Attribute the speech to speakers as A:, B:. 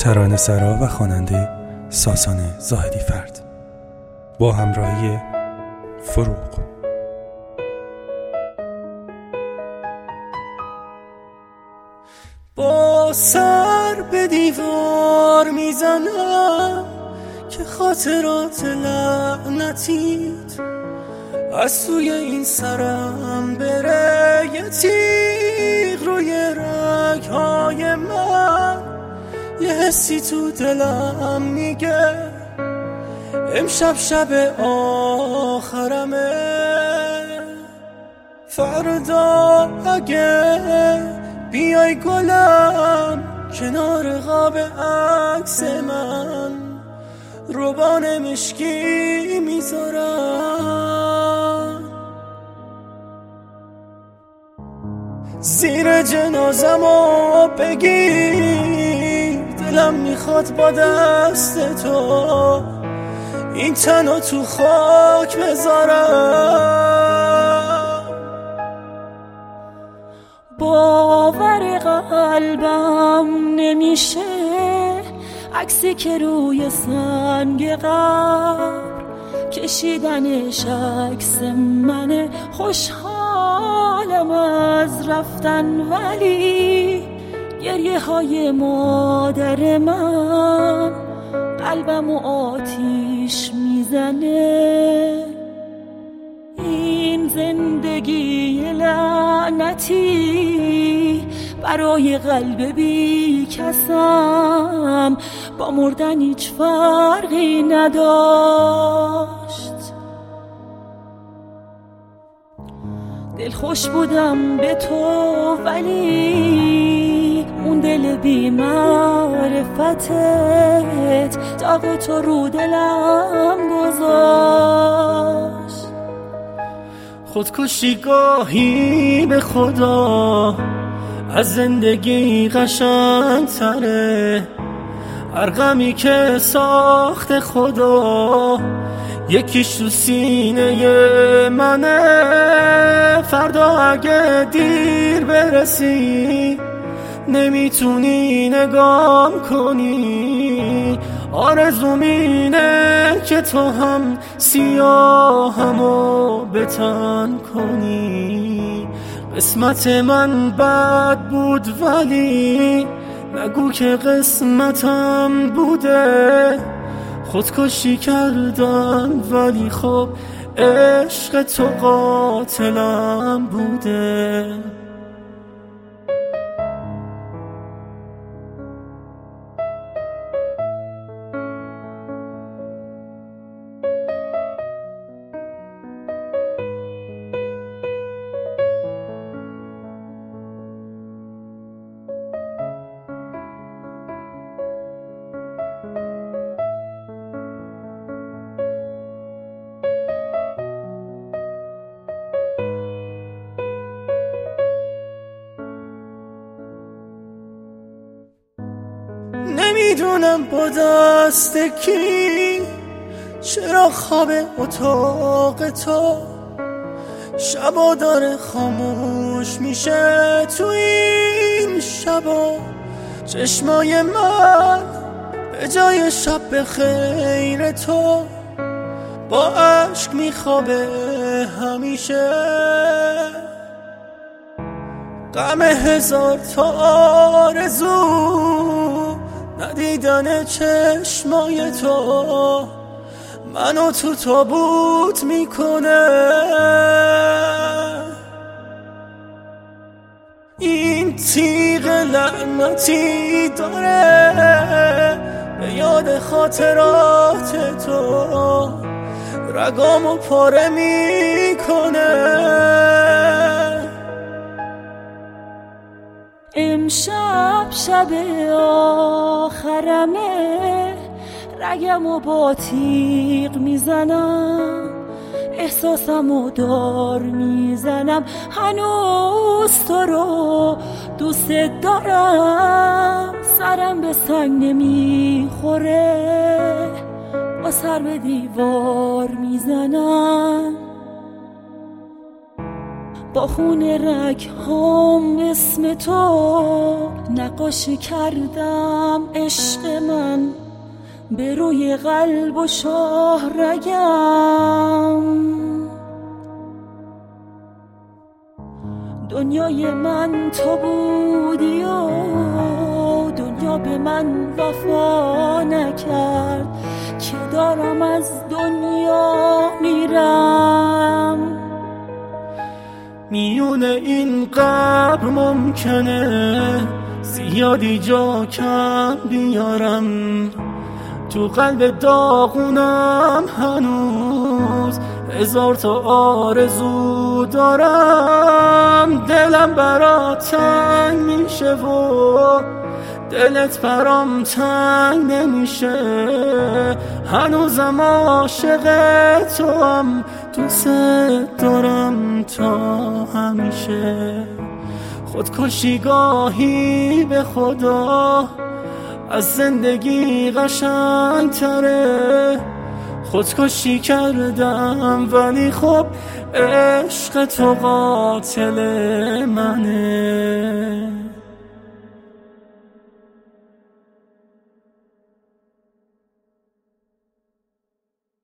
A: ترانه‌سرا و خواننده ساسان زاهدی فرد با همراهی فروغ.
B: با سر به دیوار میزنم که خاطرات لعنتیت از توی این سرم بره، یه تیغ روی رگهای من، یه حسی تو دلم میگه امشب شب آخرمه. فردا اگه بیای گلم کنار قاب عکس من، روبان مشکی میذارم زیر جنازمو بگیر، دلم میخواد با دست تو این تنو تو خاک بذارم.
C: باور قلبم نمیشه عکسی که روی سنگ قبر کشیدنش عکس منه. خوشحالم از رفتن ولی گریه های مادر من قلبمو آتیش میزنه. این زندگی لعنتی برای قلب بی کسم با مردن هیچ فرقی نداشت. دل خوش بودم به تو ولی اون دل بی معرفتت داغ تو رو دلم گذاشت.
B: خودکشی گاهی به خدا از زندگی قشنگ‌تره، هر غمی که ساخت خدا یکیش تو سینه منه. فردا اگه دیر برسی نمیتونی نگام کنی، آرزوم اینه که تو هم سیاهمو بتن کنی. قسمت من بد بود ولی نگو که قسمتم بوده. خودکشی کردم ولی خب عشق تو قاتلم بوده. نمیدونم با دست کی چرا خواب اتاق تو شبا داره خاموش میشه. تو این شبا چشمای من به جای شب به خیر تو با عشق میخوابه همیشه. غم هزار تا آرزو ندیدن چشمای تو منو تو تابوت میکنه. این تیغ لعنتی داره به یاد خاطرات تو رگامو پاره میکنه.
C: امشب شب آخرمه، رگمو با تیغ میزنم، احساسمو دار میزنم. هنوز تو رو دوست دارم، سرم به سنگ نمیخوره، با سر به دیوار میزنم. با خون رگ هم اسم تو نقاشی کردم عشق من به روی قلب و شاه رگم. دنیای من تو بودی و دنیا به من وفا نکرد که دارم از دنیا میرم.
B: میون این قبر ممکنه زیادی جا کم بیارم، تو قلب داغونم هنوز هزار تا آرزو دارم. دلم برات تنگ میشه و دلت برام تنگ نمیشه، هنوزم عاشق تو هم، دوست دارم تا همیشه. خودکشی گاهی به خدا از زندگی قشنگ تره، خودکشی کردم ولی خب عشق تو قاتل منه.